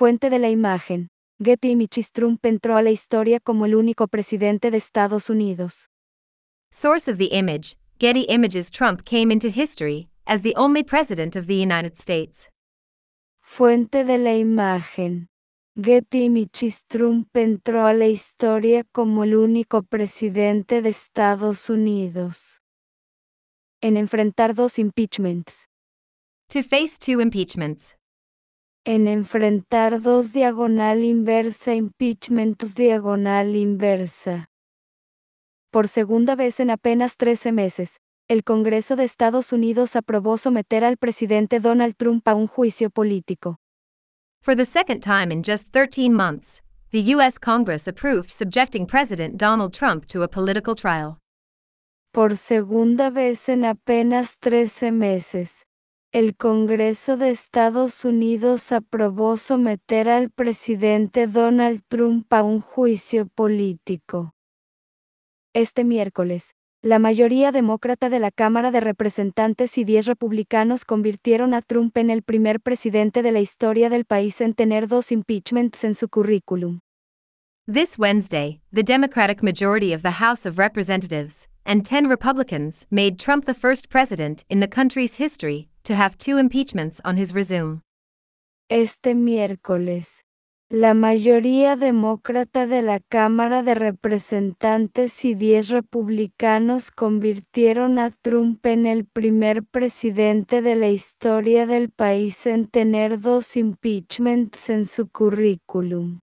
Fuente de la imagen. Getty Images. Trump entró a la historia como el único presidente de Estados Unidos. Source of the image, Getty Images. Trump came into history as the only president of the United States. Fuente de la imagen. Getty Images. Trump entró a la historia como el único presidente de Estados Unidos. En enfrentar 2 impeachments. To face 2 impeachments. En enfrentar 2 diagonal inversa impeachments diagonal inversa. Por segunda vez en apenas 13 meses, el Congreso de Estados Unidos aprobó someter al presidente Donald Trump a un juicio político. For the second time in just 13 months, the U.S. Congress approved subjecting President Donald Trump to a political trial. Por segunda vez en apenas 13 meses, el Congreso de Estados Unidos aprobó someter al presidente Donald Trump a un juicio político. Este miércoles, la mayoría demócrata de la Cámara de Representantes y 10 republicanos convirtieron a Trump en el primer presidente de la historia del país en tener 2 impeachments en su currículum. This Wednesday, the Democratic majority of the House of Representatives and 10 Republicans made Trump the first president in the country's history to have 2 impeachments on his resume. Este miércoles, la mayoría demócrata de la Cámara de Representantes y 10 republicanos convirtieron a Trump en el primer presidente de la historia del país en tener 2 impeachments en su currículum.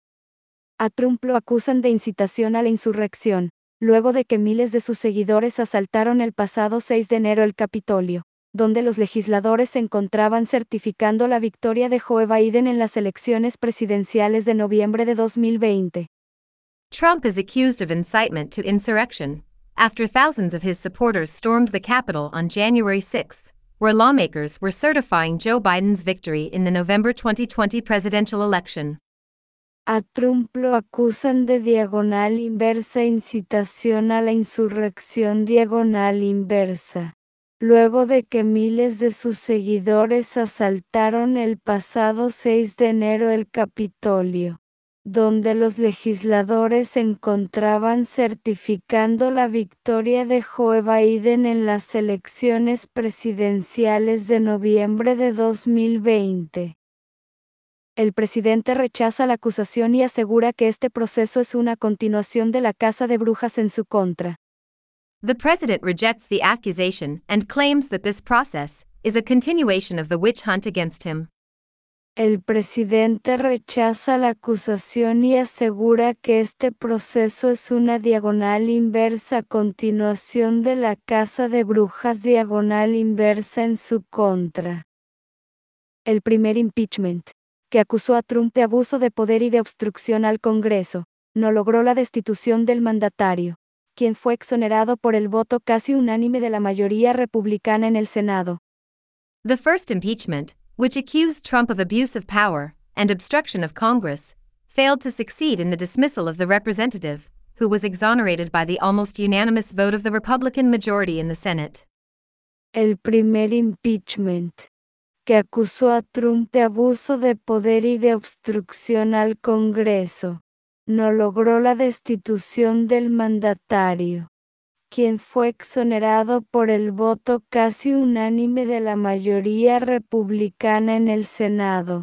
A Trump lo acusan de incitación a la insurrección, luego de que miles de sus seguidores asaltaron el pasado 6 de enero el Capitolio, donde los legisladores se encontraban certificando la victoria de Joe Biden en las elecciones presidenciales de noviembre de 2020. Trump is accused of incitement to insurrection, after thousands of his supporters stormed the Capitol on January 6, where lawmakers were certifying Joe Biden's victory in the November 2020 presidential election. A Trump lo acusan de diagonal inversa incitación a la insurrección diagonal inversa, luego de que miles de sus seguidores asaltaron el pasado 6 de enero el Capitolio, donde los legisladores se encontraban certificando la victoria de Joe Biden en las elecciones presidenciales de noviembre de 2020. El presidente rechaza la acusación y asegura que este proceso es una continuación de la caza de brujas en su contra. The president rejects the accusation and claims that this process is a continuation of the witch hunt against him. El presidente rechaza la acusación y asegura que este proceso es una diagonal inversa continuación de la caza de brujas diagonal inversa en su contra. El primer impeachment, que acusó a Trump de abuso de poder y de obstrucción al Congreso, no logró la destitución del mandatario, quien fue exonerado por el voto casi unánime de la mayoría republicana en el Senado. The first impeachment, which accused Trump of abuse of power and obstruction of Congress, failed to succeed in the dismissal of the representative, who was exonerated by the almost unanimous vote of the Republican majority in the Senate. El primer impeachment, que acusó a Trump de abuso de poder y de obstrucción al Congreso, no logró la destitución del mandatario, quien fue exonerado por el voto casi unánime de la mayoría republicana en el Senado.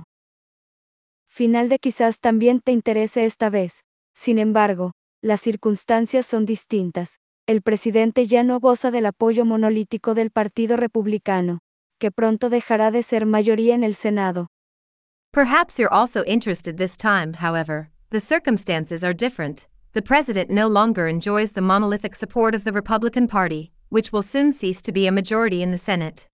Final de quizás también te interese esta vez. Sin embargo, las circunstancias son distintas. El presidente ya no goza del apoyo monolítico del Partido Republicano, que pronto dejará de ser mayoría en el Senado. Perhaps you're also interested this time, however, the circumstances are different. The president no longer enjoys the monolithic support of the Republican Party, which will soon cease to be a majority in the Senate.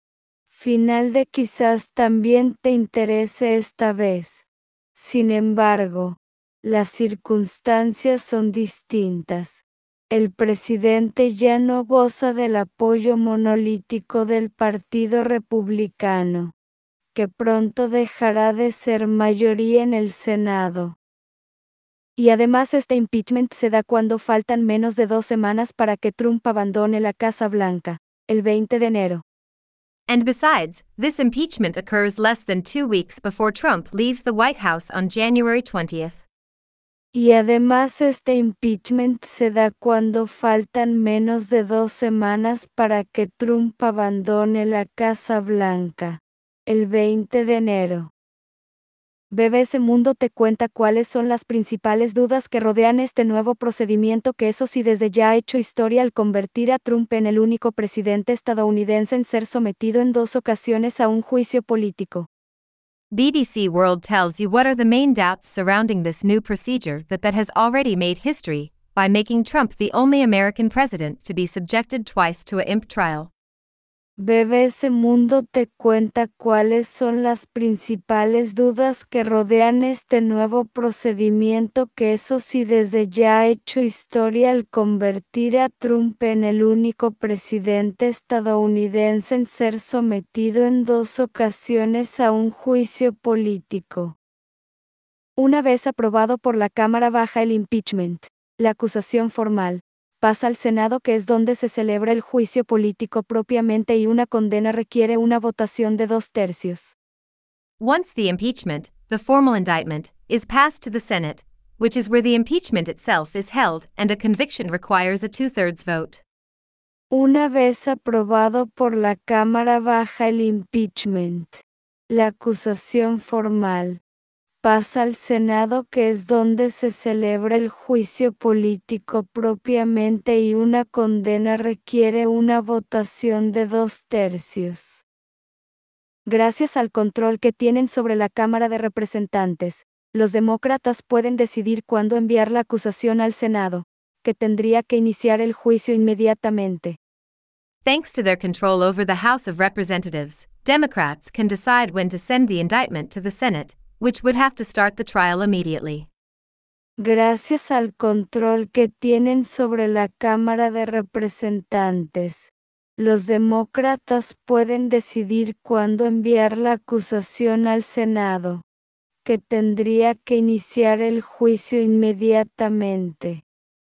Final de quizás también te interese esta vez. Sin embargo, las circunstancias son distintas. El presidente ya no goza del apoyo monolítico del Partido Republicano, que pronto dejará de ser mayoría en el Senado. Y además este impeachment se da cuando faltan menos de 2 semanas para que Trump abandone la Casa Blanca, el 20 de enero. And besides, this impeachment occurs less than 2 weeks before Trump leaves the White House on January 20th. Y además este impeachment se da cuando faltan menos de 2 semanas para que Trump abandone la Casa Blanca, el 20 de enero. BBC Mundo te cuenta cuáles son las principales dudas que rodean este nuevo procedimiento que eso sí desde ya ha hecho historia al convertir a Trump en el único presidente estadounidense en ser sometido en 2 ocasiones a un juicio político. BBC World tells you what are the main doubts surrounding this new procedure that has already made history, by making Trump the only American president to be subjected twice to an imp trial. BBC Mundo te cuenta cuáles son las principales dudas que rodean este nuevo procedimiento que eso sí desde ya ha hecho historia al convertir a Trump en el único presidente estadounidense en ser sometido en 2 ocasiones a un juicio político. Una vez aprobado por la Cámara Baja el impeachment, la acusación formal, pasa al Senado que es donde se celebra el juicio político propiamente y una condena requiere una votación de 2/3. Once the impeachment, the formal indictment, is passed to the Senate, which is where the impeachment itself is held, and a conviction requires a 2/3 vote. Una vez aprobado por la Cámara Baja el impeachment, la acusación formal, pasa al Senado que es donde se celebra el juicio político propiamente y una condena requiere una votación de 2/3. Gracias al control que tienen sobre la Cámara de Representantes, los demócratas pueden decidir cuándo enviar la acusación al Senado, que tendría que iniciar el juicio inmediatamente. Thanks to their control over the House of Representatives, Democrats can decide when to send the indictment to the Senate, which would have to start the trial immediately. Gracias al control que tienen sobre la Cámara de Representantes, los demócratas pueden decidir cuándo enviar la acusación al Senado, que tendría que iniciar el juicio inmediatamente.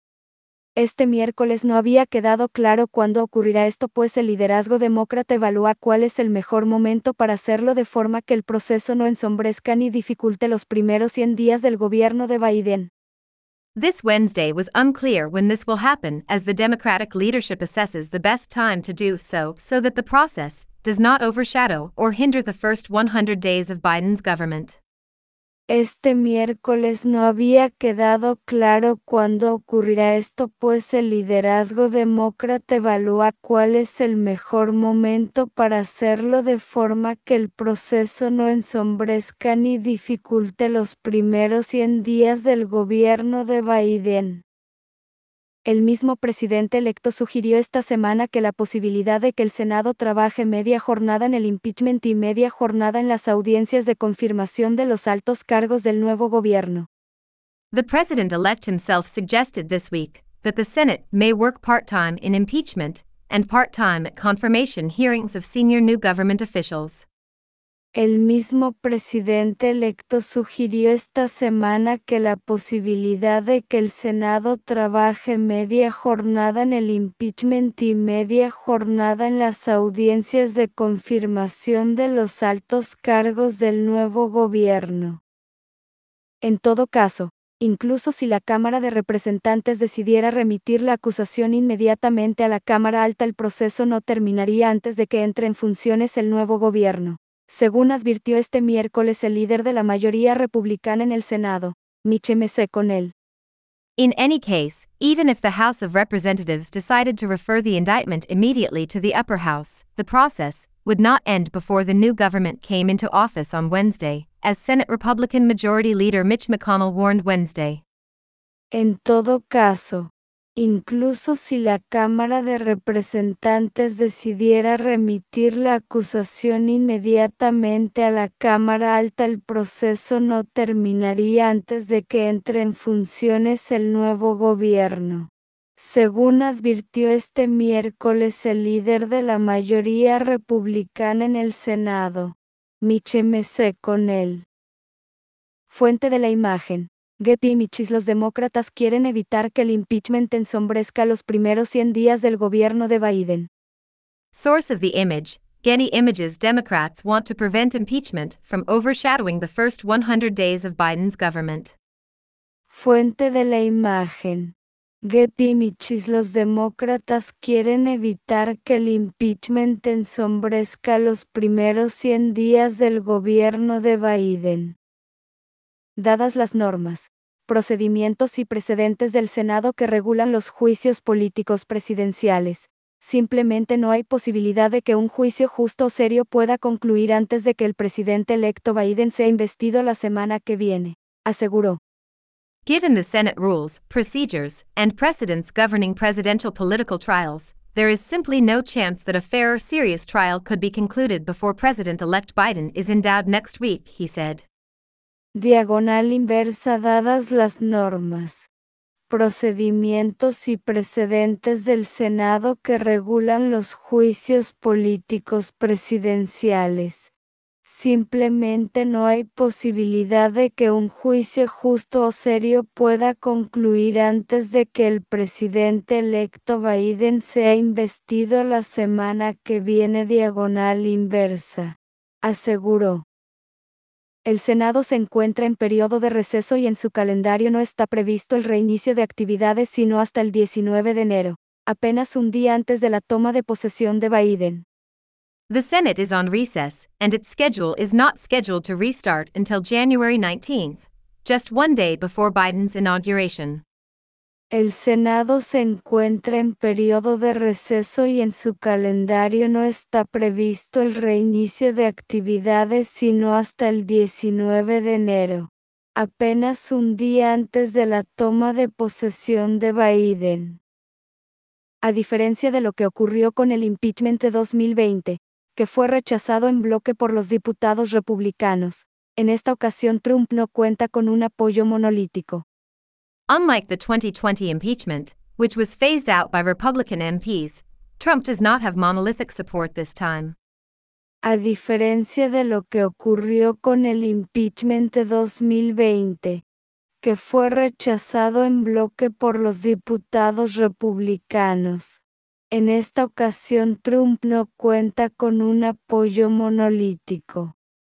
Este miércoles no había quedado claro cuándo ocurrirá esto, pues el liderazgo demócrata evalúa cuál es el mejor momento para hacerlo de forma que el proceso no ensombrezca ni dificulte los primeros 100 días del gobierno de Biden. This Wednesday was unclear when this will happen as the Democratic leadership assesses the best time to do so that the process does not overshadow or hinder the first 100 days of Biden's government. Este miércoles no había quedado claro cuándo ocurrirá esto, pues el liderazgo demócrata evalúa cuál es el mejor momento para hacerlo de forma que el proceso no ensombrezca ni dificulte los primeros 100 días del gobierno de Biden. El mismo presidente electo sugirió esta semana que la posibilidad de que el Senado trabaje media jornada en el impeachment y media jornada en las audiencias de confirmación de los altos cargos del nuevo gobierno. The president-elect himself suggested this week that the Senate may work part-time in impeachment and part-time at confirmation hearings of senior new government officials. El mismo presidente electo sugirió esta semana que la posibilidad de que el Senado trabaje media jornada en el impeachment y media jornada en las audiencias de confirmación de los altos cargos del nuevo gobierno. En todo caso, incluso si la Cámara de Representantes decidiera remitir la acusación inmediatamente a la Cámara Alta, el proceso no terminaría antes de que entre en funciones el nuevo gobierno, según advirtió este miércoles el líder de la mayoría republicana en el Senado, Mitch McConnell. In any case, even if the House of Representatives decided to refer the indictment immediately to the upper house, the process would not end before the new government came into office on Wednesday, as Senate Republican Majority Leader Mitch McConnell warned Wednesday. En todo caso, incluso si la Cámara de Representantes decidiera remitir la acusación inmediatamente a la Cámara Alta, el proceso no terminaría antes de que entre en funciones el nuevo gobierno, según advirtió este miércoles el líder de la mayoría republicana en el Senado, Mitch McConnell. Fuente de la imagen. Getty Images. Los demócratas quieren evitar que el impeachment ensombrezca los primeros 100 días del gobierno de Biden. Source of the image, Getty Images. Democrats want to prevent impeachment from overshadowing the first 100 days of Biden's government. Fuente de la imagen. Getty Images. Los demócratas quieren evitar que el impeachment ensombrezca los primeros 100 días del gobierno de Biden. Dadas las normas, procedimientos y precedentes del Senado que regulan los juicios políticos presidenciales, simplemente no hay posibilidad de que un juicio justo o serio pueda concluir antes de que el presidente electo Biden sea investido la semana que viene, aseguró. Given the Senate rules, procedures, and precedents governing presidential political trials, there is simply no chance that a fair or serious trial could be concluded before President-elect Biden is endowed next week, he said. Diagonal inversa. Dadas las normas, procedimientos y precedentes del Senado que regulan los juicios políticos presidenciales, simplemente no hay posibilidad de que un juicio justo o serio pueda concluir antes de que el presidente electo Biden sea investido la semana que viene. Diagonal inversa, aseguró. El Senado se encuentra en periodo de receso y en su calendario no está previsto el reinicio de actividades sino hasta el 19 de enero, apenas un día antes de la toma de posesión de Biden. The Senate is on recess, and its schedule is not scheduled to restart until January 19th, just one day before Biden's inauguration. El Senado se encuentra en periodo de receso y en su calendario no está previsto el reinicio de actividades sino hasta el 19 de enero, apenas un día antes de la toma de posesión de Biden. A diferencia de lo que ocurrió con el impeachment de 2020, que fue rechazado en bloque por los diputados republicanos, en esta ocasión Trump no cuenta con un apoyo monolítico. Unlike the 2020 impeachment, which was phased out by Republican MPs, Trump does not have monolithic support this time. A diferencia de lo que ocurrió con el impeachment de 2020, que fue rechazado en bloque por los diputados republicanos, en esta ocasión Trump no cuenta con un apoyo monolítico.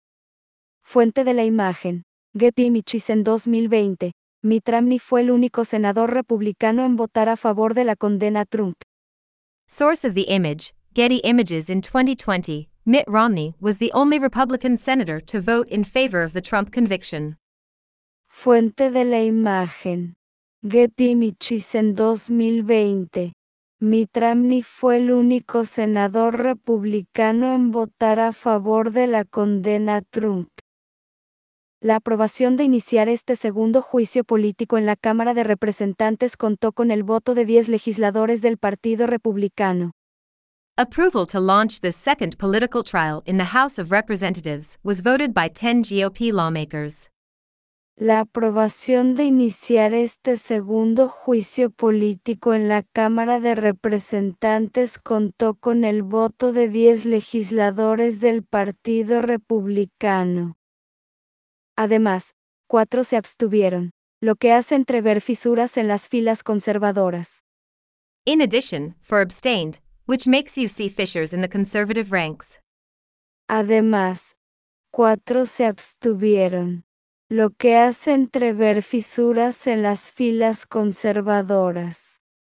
Fuente de la imagen. Getty Images. En 2020, Mitt Romney fue el único senador republicano en votar a favor de la condena a Trump. Source of the image, Getty Images. In 2020, Mitt Romney was the only Republican senator to vote in favor of the Trump conviction. Fuente de la imagen. Getty Images. En 2020, Mitt Romney fue el único senador republicano en votar a favor de la condena a Trump. La aprobación de iniciar este segundo juicio político en la Cámara de Representantes contó con el voto de 10 legisladores del Partido Republicano. Approval to launch this second political trial in the House of Representatives was voted by 10 GOP lawmakers. La aprobación de iniciar este segundo juicio político en la Cámara de Representantes contó con el voto de 10 legisladores del Partido Republicano. Además, 4 se abstuvieron, lo que hace entrever fisuras en las filas conservadoras. In addition, 4 abstained, which makes you see fissures in the conservative ranks. Además, 4 se abstuvieron, lo que hace entrever fisuras en las filas conservadoras.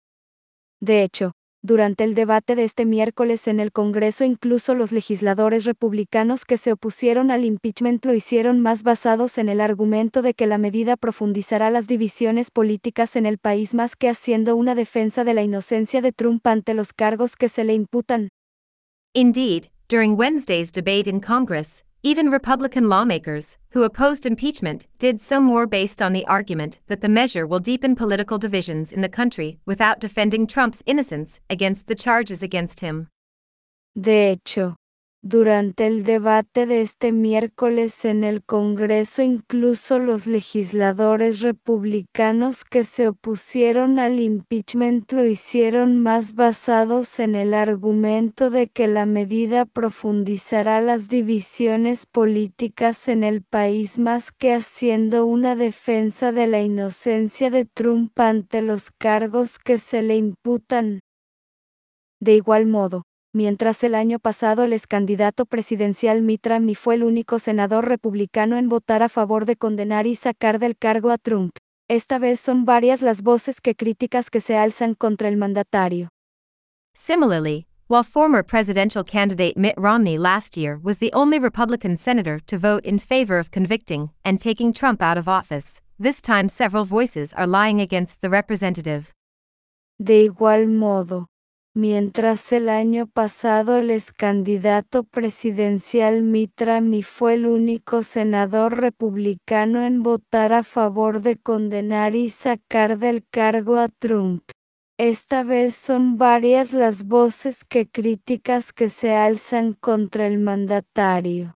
De hecho, durante el debate de este miércoles en el Congreso, incluso los legisladores republicanos que se opusieron al impeachment lo hicieron más basados en el argumento de que la medida profundizará las divisiones políticas en el país más que haciendo una defensa de la inocencia de Trump ante los cargos que se le imputan. Indeed, during Wednesday's debate in Congress, even Republican lawmakers who opposed impeachment did so more based on the argument that the measure will deepen political divisions in the country without defending Trump's innocence against the charges against him. De hecho, durante el debate de este miércoles en el Congreso, incluso los legisladores republicanos que se opusieron al impeachment lo hicieron más basados en el argumento de que la medida profundizará las divisiones políticas en el país más que haciendo una defensa de la inocencia de Trump ante los cargos que se le imputan. De igual modo, Mientras el año pasado el ex candidato presidencial Mitt Romney fue el único senador republicano en votar a favor de condenar y sacar del cargo a Trump, esta vez son varias las voces críticas que se alzan contra el mandatario. Similarly, while former presidential candidate Mitt Romney last year was the only Republican senator to vote in favor of convicting and taking Trump out of office, this time several voices are lying against the representative. De igual modo, mientras el año pasado el ex candidato presidencial Mitt Romney fue el único senador republicano en votar a favor de condenar y sacar del cargo a Trump, esta vez son varias las voces críticas que se alzan contra el mandatario.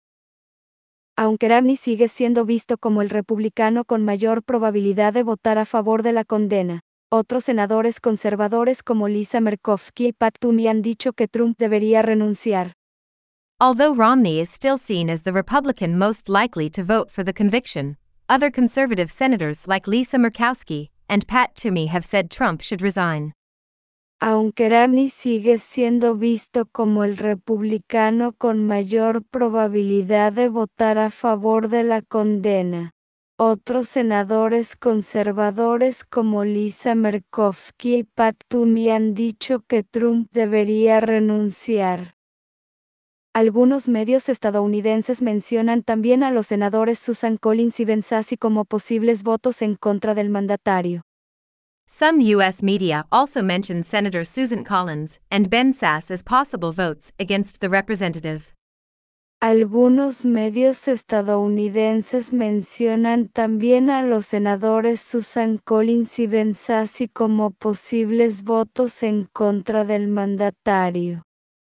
Aunque Romney sigue siendo visto como el republicano con mayor probabilidad de votar a favor de la condena, otros senadores conservadores como Lisa Murkowski y Pat Toomey han dicho que Trump debería renunciar. Although Romney is still seen as the Republican most likely to vote for the conviction, other conservative senators like Lisa Murkowski and Pat Toomey have said Trump should resign. Aunque Romney sigue siendo visto como el republicano con mayor probabilidad de votar a favor de la condena, otros senadores conservadores como Lisa Murkowski y Pat Toomey han dicho que Trump debería renunciar. Algunos medios estadounidenses mencionan también a los senadores Susan Collins y Ben Sasse como posibles votos en contra del mandatario. Some U.S. media also mention Senator Susan Collins and Ben Sasse as possible votes against the representative. Algunos medios estadounidenses mencionan también a los senadores Susan Collins y Ben Sasse como posibles votos en contra del mandatario.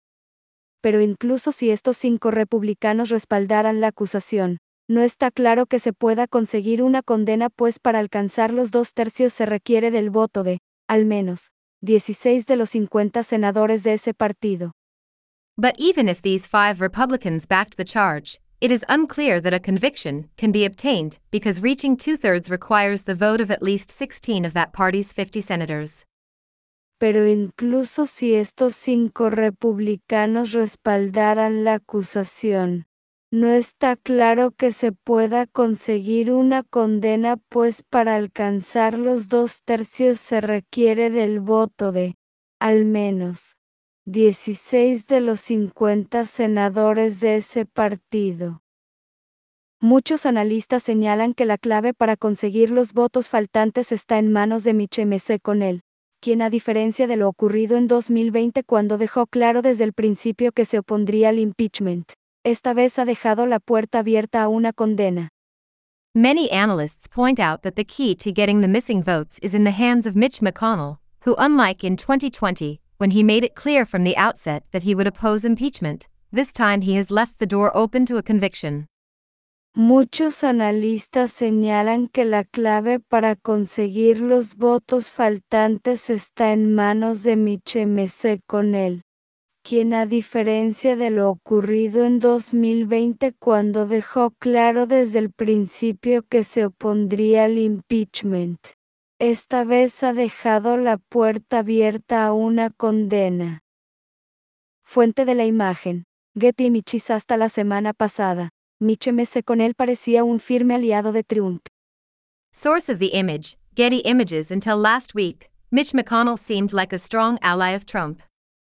Pero incluso si estos 5 republicanos respaldaran la acusación, no está claro que se pueda conseguir una condena, pues para alcanzar los 2/3 se requiere del voto de, al menos, 16 de los 50 senadores de ese partido. But even if these 5 Republicans backed the charge, it is unclear that a conviction can be obtained because reaching 2/3 requires the vote of at least 16 of that party's 50 senators. Pero incluso si estos 5 republicanos respaldaran la acusación, no está claro que se pueda conseguir una condena, pues para alcanzar los 2/3 se requiere del voto de, al menos, 16 de los 50 senadores de ese partido. Muchos analistas señalan que la clave para conseguir los votos faltantes está en manos de Mitch McConnell, quien, a diferencia de lo ocurrido en 2020 cuando dejó claro desde el principio que se opondría al impeachment, esta vez ha dejado la puerta abierta a una condena. Many analysts point out that the key to getting the missing votes is in the hands of Mitch McConnell, who, unlike in 2020, when he made it clear from the outset that he would oppose impeachment, this time he has left the door open to a conviction. Muchos analistas señalan que la clave para conseguir los votos faltantes está en manos de Mitch McConnell, quien, a diferencia de lo ocurrido en 2020 cuando dejó claro desde el principio que se opondría al impeachment, esta vez ha dejado la puerta abierta a una condena. Fuente de la imagen: Getty Images. Hasta la semana pasada, Mitch McConnell parecía un firme aliado de Trump. Source of the image: Getty Images. Until last week, Mitch McConnell seemed like a strong ally of Trump.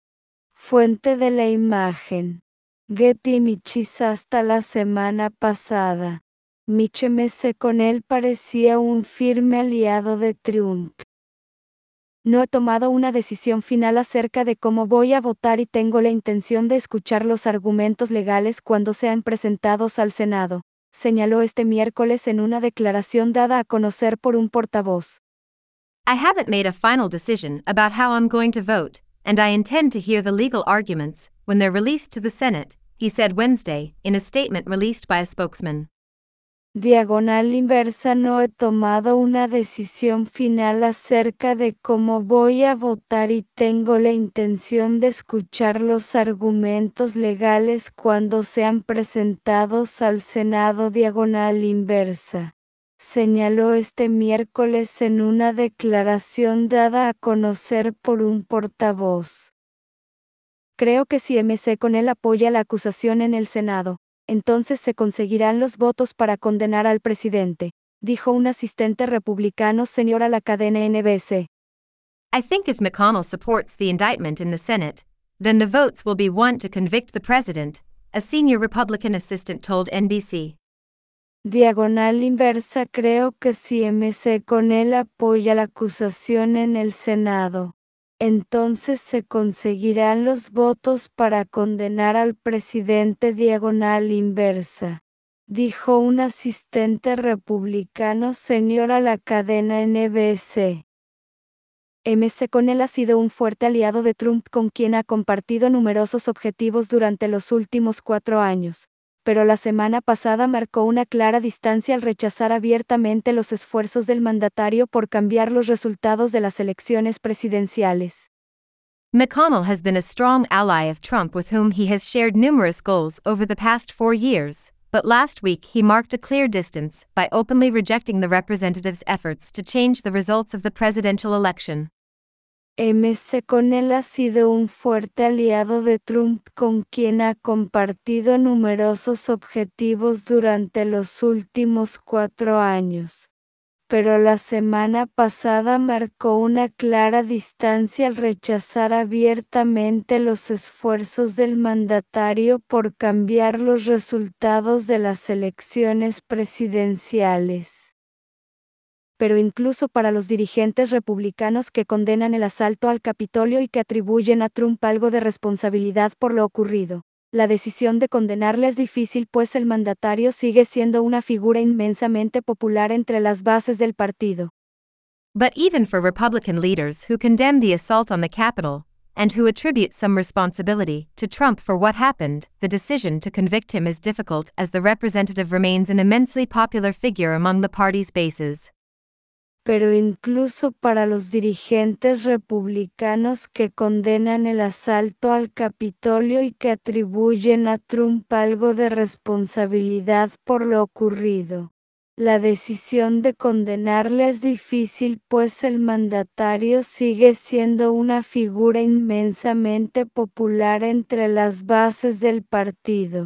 Fuente de la imagen: Getty Images. Hasta la semana pasada, Mitch McConnell parecía un firme aliado de Trump. No he tomado una decisión final acerca de cómo voy a votar y tengo la intención de escuchar los argumentos legales cuando sean presentados al Senado, señaló este miércoles en una declaración dada a conocer por un portavoz. I haven't made a final decision about how I'm going to vote, and I intend to hear the legal arguments when they're released to the Senate, he said Wednesday, in a statement released by a spokesman. Diagonal inversa. No he tomado una decisión final acerca de cómo voy a votar y tengo la intención de escuchar los argumentos legales cuando sean presentados al Senado. Diagonal inversa, señaló este miércoles en una declaración dada a conocer por un portavoz. Creo que si McConnell apoya la acusación en el Senado, entonces se conseguirán los votos para condenar al presidente, dijo un asistente republicano senior a la cadena NBC. I think if McConnell supports the indictment in the Senate, then the votes will be won to convict the president, a senior Republican assistant told NBC. Diagonal inversa. Creo que si McConnell apoya la acusación en el Senado, entonces se conseguirán los votos para condenar al presidente. Diagonal inversa, dijo un asistente republicano senior a la cadena NBC. McConnell ha sido un fuerte aliado de Trump con quien ha compartido numerosos objetivos durante los últimos 4 años, pero la semana pasada marcó una clara distancia al rechazar abiertamente los esfuerzos del mandatario por cambiar los resultados de las elecciones presidenciales. McConnell has been a strong ally of Trump with whom he has shared numerous goals over the past 4 years, but last week he marked a clear distance by openly rejecting the representative's efforts to change the results of the presidential election. McConnell ha sido un fuerte aliado de Trump con quien ha compartido numerosos objetivos durante los últimos 4 años, pero la semana pasada marcó una clara distancia al rechazar abiertamente los esfuerzos del mandatario por cambiar los resultados de las elecciones presidenciales. Pero incluso para los dirigentes republicanos que condenan el asalto al Capitolio y que atribuyen a Trump algo de responsabilidad por lo ocurrido, la decisión de condenarle es difícil pues el mandatario sigue siendo una figura inmensamente popular entre las bases del partido. But even for Republican leaders who condemn the assault on the Capitol, and who attribute some responsibility to Trump for what happened, the decision to convict him is difficult as the representative remains an immensely popular figure among the party's bases. Pero incluso para los dirigentes republicanos que condenan el asalto al Capitolio y que atribuyen a Trump algo de responsabilidad por lo ocurrido, la decisión de condenarle es difícil pues el mandatario sigue siendo una figura inmensamente popular entre las bases del partido.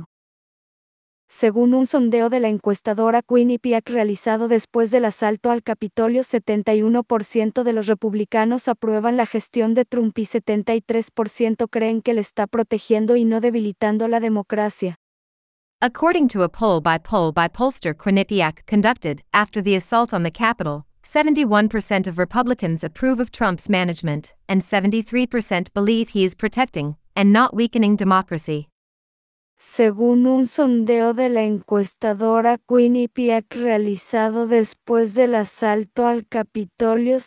Según un sondeo de la encuestadora Quinnipiac realizado después del asalto al Capitolio, 71% de los republicanos aprueban la gestión de Trump y 73% creen que le está protegiendo y no debilitando la democracia. According to a poll by pollster Quinnipiac conducted after the assault on the Capitol, 71% of Republicans approve of Trump's management, and 73% believe he is protecting, and not weakening democracy. Según un sondeo de la encuestadora Quinnipiac realizado después del asalto al Capitolio,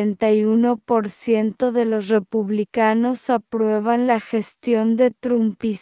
71% de los republicanos aprueban la gestión de Trump y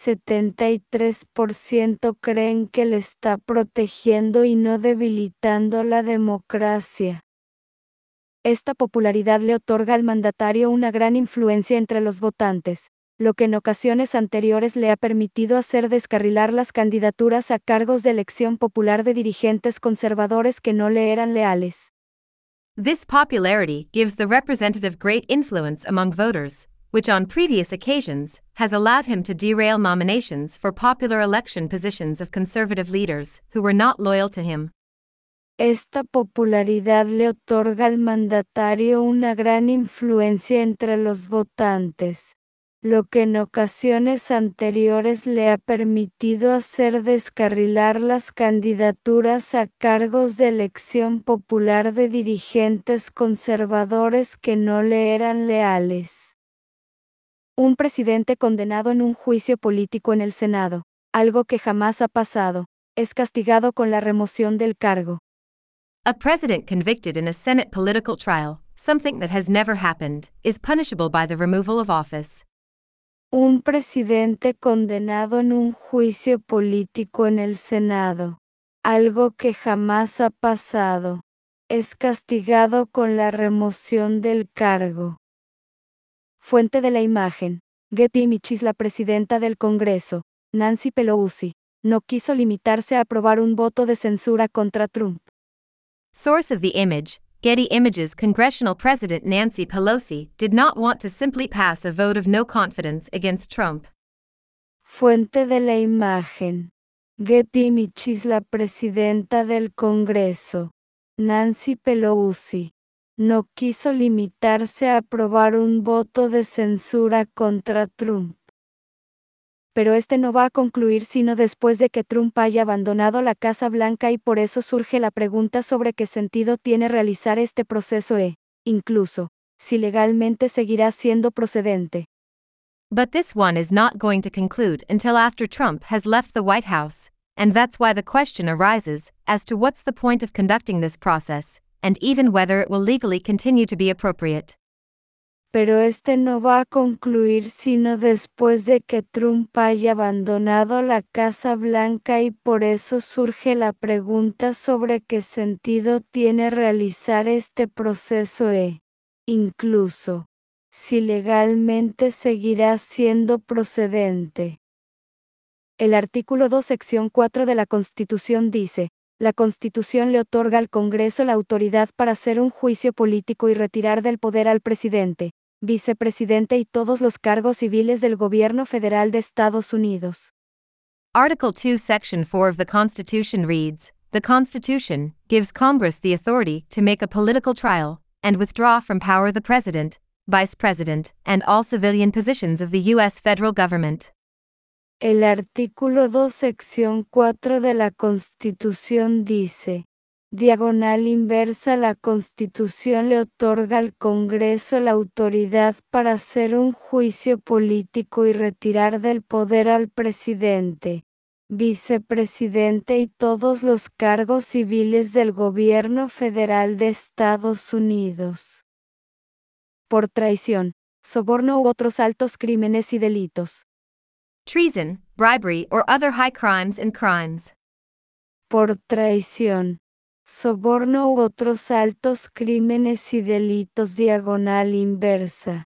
73% creen que le está protegiendo y no debilitando la democracia. Esta popularidad le otorga al mandatario una gran influencia entre los votantes, lo que en ocasiones anteriores le ha permitido hacer descarrilar las candidaturas a cargos de elección popular de dirigentes conservadores que no le eran leales. This popularity gives the representative great influence among voters, which on previous occasions has allowed him to derail nominations for popular election positions of conservative leaders who were not loyal to him. Esta popularidad le otorga al mandatario una gran influencia entre los votantes, lo que en ocasiones anteriores le ha permitido hacer descarrilar las candidaturas a cargos de elección popular de dirigentes conservadores que no le eran leales. Un presidente condenado en un juicio político en el Senado, algo que jamás ha pasado, es castigado con la remoción del cargo. A president convicted in a Senate political trial, something that has never happened, is punishable by the removal of office. Un presidente condenado en un juicio político en el Senado, algo que jamás ha pasado, es castigado con la remoción del cargo. Fuente de la imagen: Getty Images. La presidenta del Congreso, Nancy Pelosi, no quiso limitarse a aprobar un voto de censura contra Trump. Source of the image, Getty Images. Congressional President Nancy Pelosi did not want to simply pass a vote of no confidence against Trump. Fuente de la imagen. Getty Images. La presidenta del Congreso, Nancy Pelosi, no quiso limitarse a aprobar un voto de censura contra Trump. Pero este no va a concluir sino después de que Trump haya abandonado la Casa Blanca, y por eso surge la pregunta sobre qué sentido tiene realizar este proceso incluso, si legalmente seguirá siendo procedente. But this one is not going to conclude until after Trump has left the White House, and that's why the question arises as to what's the point of conducting this process, and even whether it will legally continue to be appropriate. Pero este no va a concluir sino después de que Trump haya abandonado la Casa Blanca, y por eso surge la pregunta sobre qué sentido tiene realizar este proceso incluso, si legalmente seguirá siendo procedente. El artículo 2, sección 4 de la Constitución dice: la Constitución le otorga al Congreso la autoridad para hacer un juicio político y retirar del poder al presidente, vicepresidente y todos los cargos civiles del gobierno federal de Estados Unidos. Article 2, Section 4 of the Constitution reads, "The Constitution gives Congress the authority to make a political trial and withdraw from power the President, Vice President, and all civilian positions of the U.S. federal government." El artículo 2, sección 4 de la Constitución dice: diagonal inversa, la Constitución le otorga al Congreso la autoridad para hacer un juicio político y retirar del poder al presidente, vicepresidente y todos los cargos civiles del gobierno federal de Estados Unidos. Por traición, soborno u otros altos crímenes y delitos. Treason, bribery, or other high crimes and crimes. Por traición, soborno u otros altos crímenes y delitos, diagonal inversa.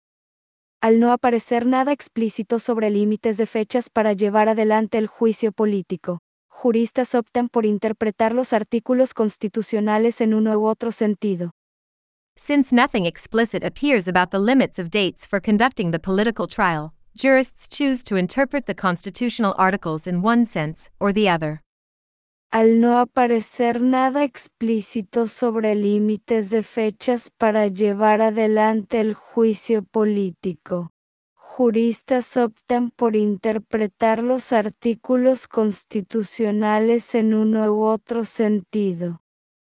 Al no aparecer nada explícito sobre límites de fechas para llevar adelante el juicio político, juristas optan por interpretar los artículos constitucionales en uno u otro sentido. Since nothing explicit appears about the limits of dates for conducting the political trial, jurists choose to interpret the constitutional articles in one sense or the other. Al no aparecer nada explícito sobre límites de fechas para llevar adelante el juicio político, juristas optan por interpretar los artículos constitucionales en uno u otro sentido.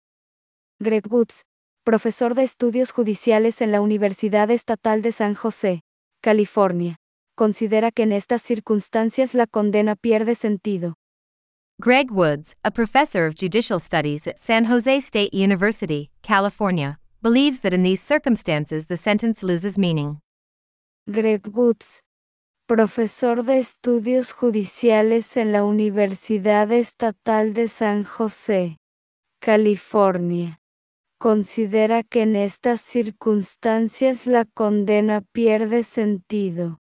Greg Woods, profesor de estudios judiciales en la Universidad Estatal de San José, California, considera que en estas circunstancias la condena pierde sentido. Greg Woods, a professor of judicial studies at San Jose State University, California, believes that in these circumstances the sentence loses meaning. Greg Woods, profesor de estudios judiciales en la Universidad Estatal de San José, California, considera que en estas circunstancias la condena pierde sentido.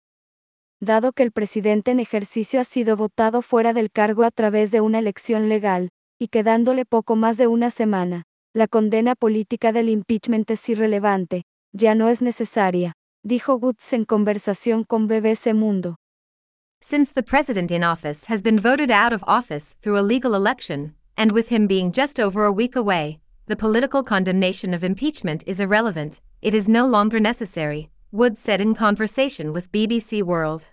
Dado que el presidente en ejercicio ha sido votado fuera del cargo a través de una elección legal, y quedándole poco más de una semana, la condena política del impeachment es irrelevante, ya no es necesaria, dijo Woods en conversación con BBC Mundo. Since the president in office has been voted out of office through a legal election, and with him being just over a week away, the political condemnation of impeachment is irrelevant, it is no longer necessary, Woods said in conversation with BBC World.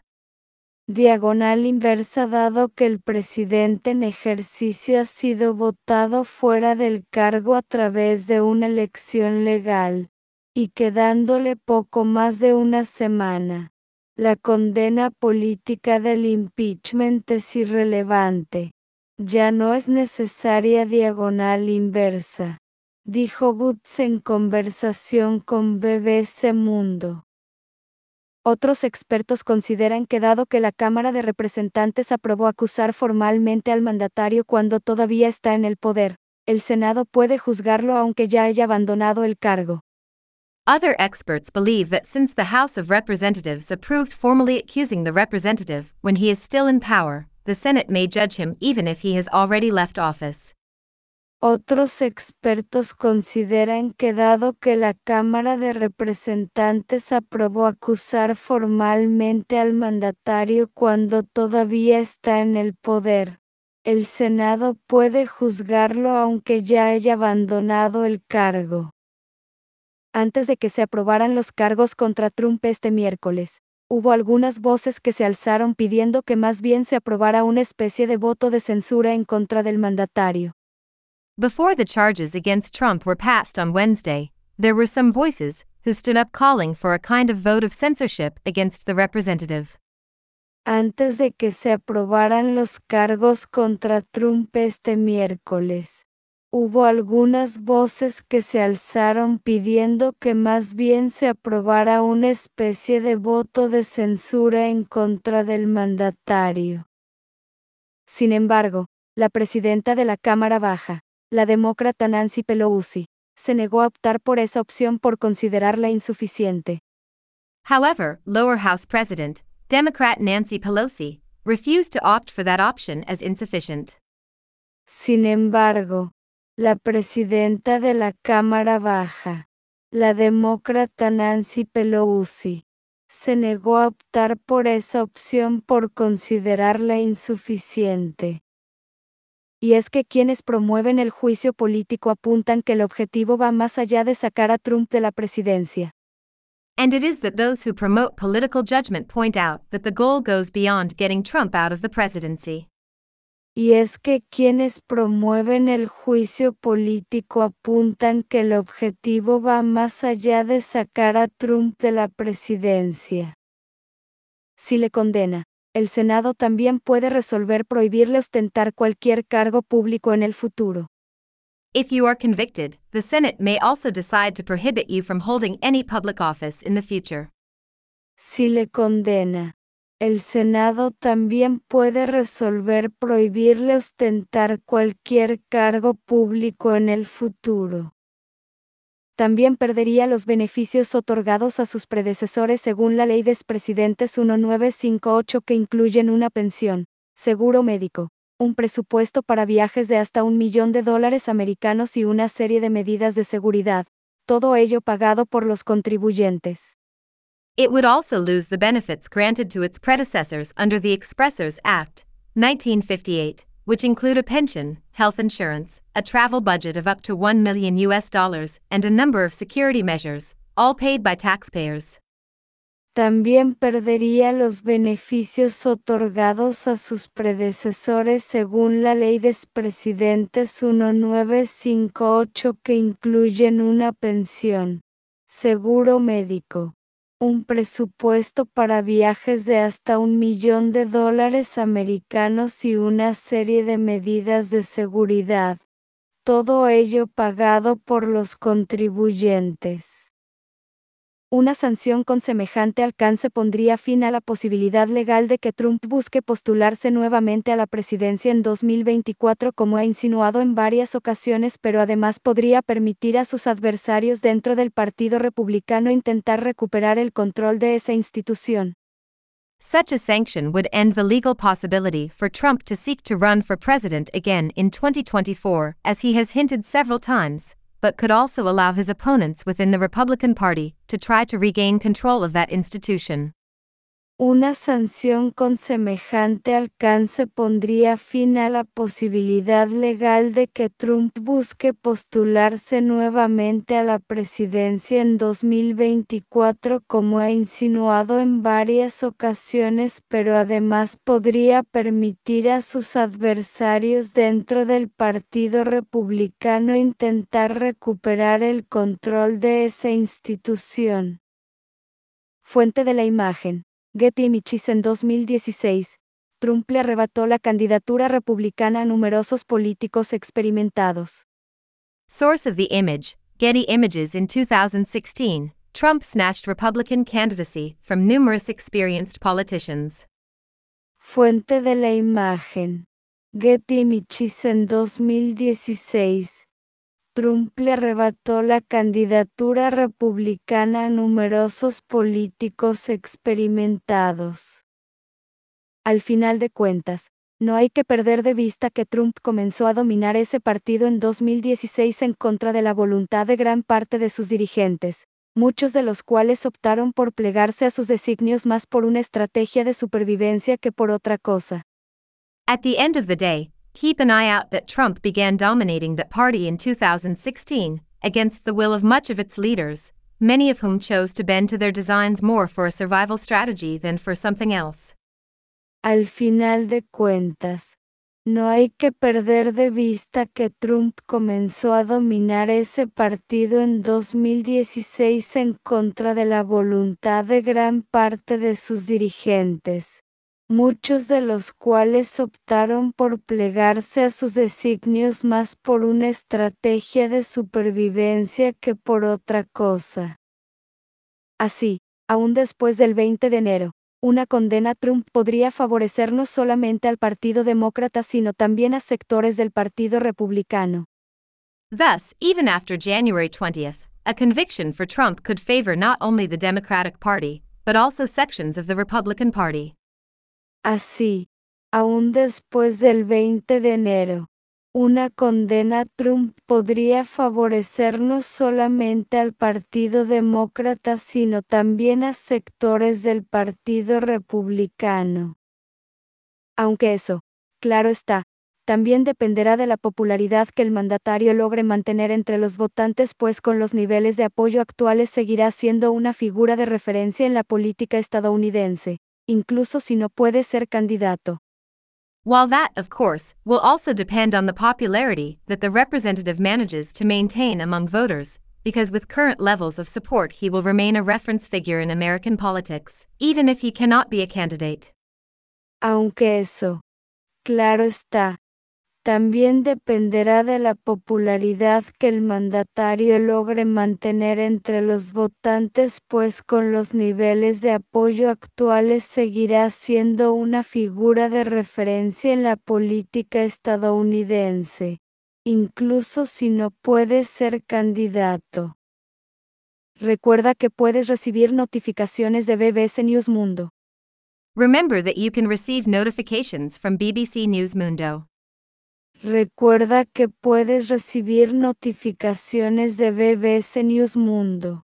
Diagonal inversa, dado que el presidente en ejercicio ha sido votado fuera del cargo a través de una elección legal, y quedándole poco más de una semana, la condena política del impeachment es irrelevante, ya no es necesaria, diagonal inversa, dijo Woods en conversación con BBC Mundo. Otros expertos consideran que dado que la Cámara de Representantes aprobó acusar formalmente al mandatario cuando todavía está en el poder, el Senado puede juzgarlo aunque ya haya abandonado el cargo. Other experts believe that since the House of Representatives approved formally accusing the representative when he is still in power, the Senate may judge him even if he has already left office. Otros expertos consideran que dado que la Cámara de Representantes aprobó acusar formalmente al mandatario cuando todavía está en el poder, el Senado puede juzgarlo aunque ya haya abandonado el cargo. Antes de que se aprobaran los cargos contra Trump este miércoles, hubo algunas voces que se alzaron pidiendo que más bien se aprobara una especie de voto de censura en contra del mandatario. Before the charges against Trump were passed on Wednesday, there were some voices who stood up calling for a kind of vote of censorship against the representative. Antes de que se aprobaran los cargos contra Trump este miércoles, hubo algunas voces que se alzaron pidiendo que más bien se aprobara una especie de voto de censura en contra del mandatario. Sin embargo, la presidenta de la Cámara Baja, la demócrata Nancy Pelosi, se negó a optar por esa opción por considerarla insuficiente. However, Lower House President, Democrat Nancy Pelosi, refused to opt for that option as insufficient. Sin embargo, la presidenta de la Cámara Baja, la demócrata Nancy Pelosi, se negó a optar por esa opción por considerarla insuficiente. Y es que quienes promueven el juicio político apuntan que el objetivo va más allá de sacar a Trump de la presidencia. And it is that those who promote political judgment point out that the goal goes beyond getting Trump out of the presidency. Y es que quienes promueven el juicio político apuntan que el objetivo va más allá de sacar a Trump de la presidencia. Si le condena, el Senado también puede resolver prohibirle ostentar cualquier cargo público en el futuro. If you are convicted, the Senate may also decide to prohibit you from holding any public office in the future. Si le condena, el Senado también puede resolver prohibirle ostentar cualquier cargo público en el futuro. También perdería los beneficios otorgados a sus predecesores según la Ley de Expresidentes 1958 que incluyen una pensión, seguro médico, un presupuesto para viajes de hasta $1 millón americanos y una serie de medidas de seguridad, todo ello pagado por los contribuyentes. It would also lose the benefits granted to its predecessors under the Expressors Act, 1958, which include a pension, health insurance, a travel budget of up to $1 million, and a number of security measures, all paid by taxpayers. También perdería los beneficios otorgados a sus predecesores según la Ley de Expresidentes 1958 que incluyen una pensión, seguro médico, un presupuesto para viajes de hasta $1 millón americanos y una serie de medidas de seguridad, todo ello pagado por los contribuyentes. Una sanción con semejante alcance pondría fin a la posibilidad legal de que Trump busque postularse nuevamente a la presidencia en 2024 como ha insinuado en varias ocasiones, pero además podría permitir a sus adversarios dentro del Partido Republicano intentar recuperar el control de esa institución. Such a sanction would end the legal possibility for Trump to seek to run for president again in 2024, as he has hinted several times, but could also allow his opponents within the Republican Party to try to regain control of that institution. Una sanción con semejante alcance pondría fin a la posibilidad legal de que Trump busque postularse nuevamente a la presidencia en 2024 como ha insinuado en varias ocasiones, pero además podría permitir a sus adversarios dentro del Partido Republicano intentar recuperar el control de esa institución. Fuente de la imagen: Getty Images. En 2016, Trump le arrebató la candidatura republicana a numerosos políticos experimentados. Source of the image: Getty Images. In 2016, Trump snatched Republican candidacy from numerous experienced politicians. Fuente de la imagen: Getty Images. En 2016, Trump le arrebató la candidatura republicana a numerosos políticos experimentados. Al final de cuentas, No hay que perder de vista que Trump comenzó a dominar ese partido en 2016 en contra de la voluntad de gran parte de sus dirigentes, muchos de los cuales optaron por plegarse a sus designios más por una estrategia de supervivencia que por otra cosa. At the end of the day, keep an eye out that Trump began dominating that party in 2016, against the will of much of its leaders, many of whom chose to bend to their designs more for a survival strategy than for something else. Al final de cuentas, no hay que perder de vista que Trump comenzó a dominar ese partido en 2016 en contra de la voluntad de gran parte de sus dirigentes, muchos de los cuales optaron por plegarse a sus designios más por una estrategia de supervivencia que por otra cosa. Así, aún después del 20 de enero, una condena a Trump podría favorecer no solamente al Partido Demócrata sino también a sectores del Partido Republicano. Thus, even after January 20th, a conviction for Trump could favor not only the Democratic Party, but also sections of the Republican Party. Así, aún después del 20 de enero, una condena a Trump podría favorecer no solamente al Partido Demócrata sino también a sectores del Partido Republicano. Aunque eso, claro está, también dependerá de la popularidad que el mandatario logre mantener entre los votantes, pues con los niveles de apoyo actuales seguirá siendo una figura de referencia en la política estadounidense, incluso si no puede ser candidato. While that, of course, will also depend on the popularity that the representative manages to maintain among voters, because with current levels of support he will remain a reference figure in American politics, even if he cannot be a candidate. Aunque eso, claro está, también dependerá de la popularidad que el mandatario logre mantener entre los votantes, pues con los niveles de apoyo actuales seguirá siendo una figura de referencia en la política estadounidense, incluso si no puede ser candidato. Recuerda que puedes recibir notificaciones de BBC News Mundo. Remember that you can receive notifications from BBC News Mundo. Recuerda que puedes recibir notificaciones de BBC News Mundo.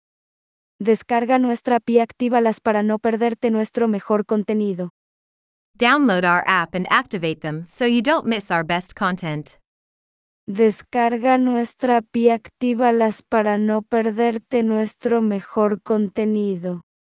Descarga nuestra app y actívalas para no perderte nuestro mejor contenido. Download our app and activate them so you don't miss our best content. Descarga nuestra app y actívalas para no perderte nuestro mejor contenido.